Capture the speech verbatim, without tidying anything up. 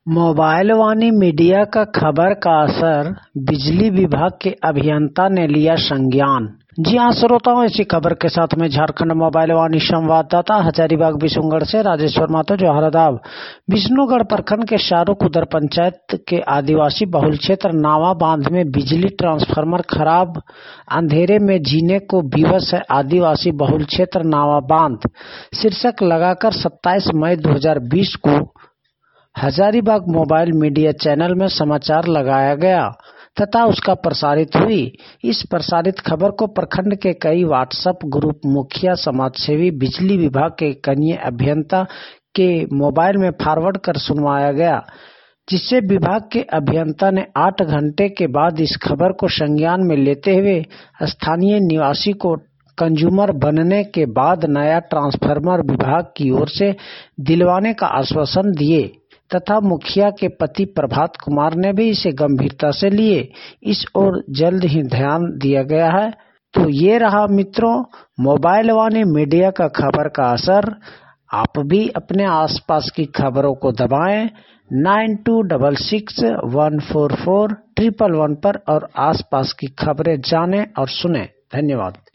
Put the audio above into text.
Mobile वाणी media का खबर का असर, बिजली विभाग के अभियंता ने लिया संज्ञान। जी हां श्रोताओं, इसी खबर के साथ में झारखंड मोबाइल वाणी संवाददाता हजारीबाग बिशुनगढ़ से राजेश्वर मातो जोहारादाब। विष्णुगढ़ प्रखंड के शाहरुखुदर पंचायत के आदिवासी बहुल क्षेत्र नावा बांध में बिजली ट्रांसफार्मर खराब, अंधेरे में जीने को विवश है आदिवासी बहुल क्षेत्र नावा बांध शीर्षक लगाकर सत्ताईस मई दो हजार बीस को हजारीबाग मोबाइल मीडिया चैनल में समाचार लगाया गया तथा उसका प्रसारित हुई। इस प्रसारित खबर को प्रखंड के कई व्हाट्सएप ग्रुप, मुखिया, समाजसेवी, बिजली विभाग के कनीय अभियंता के मोबाइल में फॉरवर्ड कर सुनवाया गया, जिससे विभाग के अभियंता ने आठ घंटे के बाद इस खबर को संज्ञान में लेते हुए स्थानीय निवासी को कंज्यूमर बनने के बाद नया ट्रांसफार्मर विभाग की ओर से दिलवाने का आश्वासन दिए तथा मुखिया के पति प्रभात कुमार ने भी इसे गंभीरता से लिए। इस ओर जल्द ही ध्यान दिया गया है। तो ये रहा मित्रों मोबाइल वाणी मीडिया का खबर का असर। आप भी अपने आसपास की खबरों को दबाएं nine two double six one four four triple one पर और आसपास की खबरें जानें और सुनें। धन्यवाद।